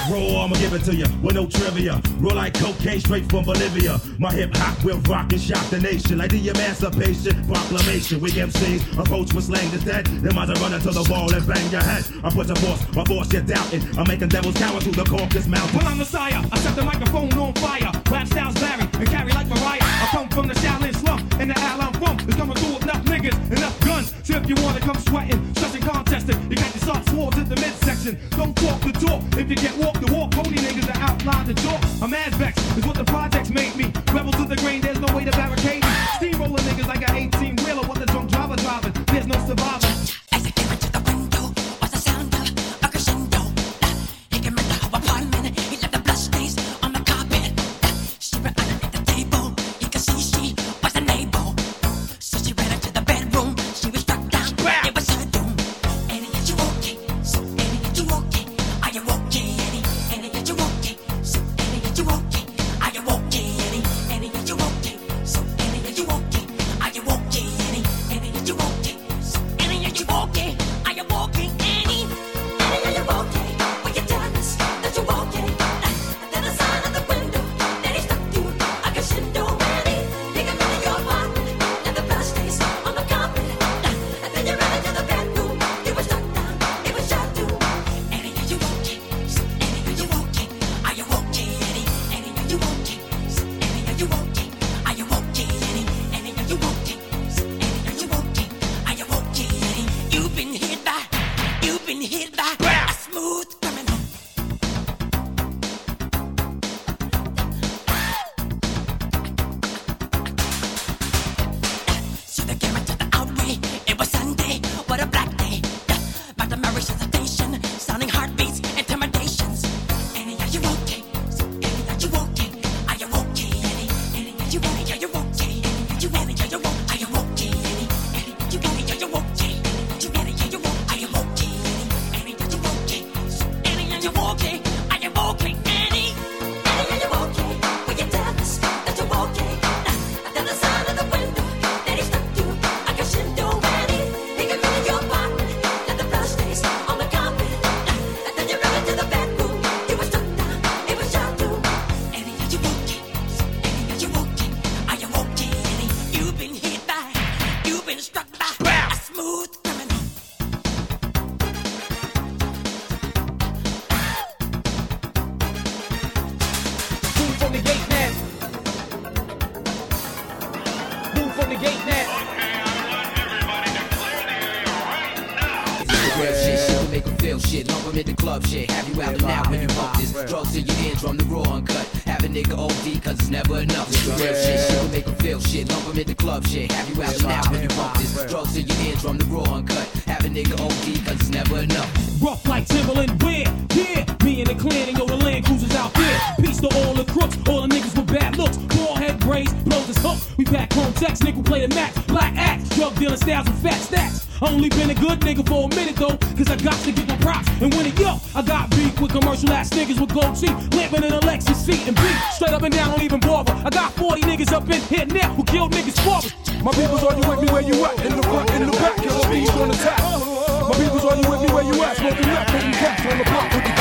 Raw, I'ma give it to you with no trivia. Roll like cocaine straight from Bolivia. My hip hop will rock and shock the nation like the Emancipation Proclamation. We MCs approach with slang that's dead. Then might run into the wall and bang your head. I put your force, my force you're doubting. I'm making devils cower through the Caucasus Mountain. When I'm Messiah, I set the microphone on fire. Rap styles vary and carry like Mariah. I come from the Shaolin slum, and the Al I'm from is coming through with enough niggas, enough guns. So if you wanna come sweating, stressing, contesting, you got your soft swords in the midsection. Don't talk the talk. If you can't walk the walk, Cody niggas are outline the talk. I'm as vexed is what the projects made me. Rebel to the grain, there's no way to barricade me. Steamroller niggas like an 18 wheeler, what the drunk driver driving. There's no survivor. As I came into the window, was the sound of a crescendo. He came into her apartment, he left the blood stains on the carpet. She ran underneath the table, he could see she was unable. So she ran into the bedroom, she was struck down, it was her doom. Annie, are you okay? So Annie, are you okay? Are you okay, Annie? Annie, are you okay? So Annie, are you okay? Are you okay, Annie? Annie, are you okay? So Annie, are you okay? Are you okay, Annie? Annie, are you okay? So Annie, are you okay? Are you okay, Annie? Annie, are you okay? Will you tell us that you're okay? Then the sign of the window that he stuck you a crescendo, Annie. You can into your apartment and the blood stains on the carpet. And then you ran into the bedroom, you were struck down, it was your doom. Annie, are you okay? So Annie, are you okay? Are you okay, Annie? Annie, are you okay? So Annie, are you okay? Are you okay, Annie? Annie, are you okay? So Annie, are you okay? Are you okay, Annie? You've been hit by a smooth criminal. See the camera to the outrage. It was Sunday, what a black day. By the marriage hesitation, sounding heartbeats, intimidations. Annie, are you okay? So Annie, are you okay? Are you okay, Annie? Annie, are you okay? Are you okay? Annie, are you Annie? Are you okay? Are you okay, Annie? Annie, are you Annie? Are you okay? Annie, are you Annie? Are you okay? Are you okay, Annie? Annie, are you okay? So Annie, are you okay? Are you okay, Annie? Annie, are you okay? Will you tell us that you're okay? Then the sign of the window that he stuck you a crescendo, Annie. He came into your apartment, left the blood stains on the carpet. And then you ran into the bedroom, you were struck down, it was your doom. Annie, are you okay? So Annie, are you okay? Are you okay, Annie? You've been struck by a smooth criminal. Move from the gate now. Move from the gate now. Real shit, shit will make them feel shit. Lump 'em in the club shit. Have you out and out when you bump this? Drugs to your eardrum, the raw uncut. Have a nigga OD, cause it's never enough. It's the real shit, shit will make them feel shit. Lump 'em in the club shit. Have you out and out when you bump this? Drugs to your eardrum, the raw uncut. Have a nigga OD, cause it's never enough. Rough like Timberland, where? Yeah, me and the clan and yo, the Land Cruisers out there. Peace to all the crooks, all the niggas with bad looks. Bald head braids, blows his hook. We back home, text, nigga play the max. Black axe, drug dealing styles and fat stacks. Only been a good nigga for a minute though, cause I got to get my props and win it. Yo, I got beef with commercial ass niggas with gold teeth, lamping in a Lexus seat and beat straight up and down, don't even bother. I got 40 niggas up in here now who killed niggas fathers. My people's are you with me where you at? In the front, in the back, killer bees on the tap. My people's are you with me where you at? Smoking up, putting caps on the block with the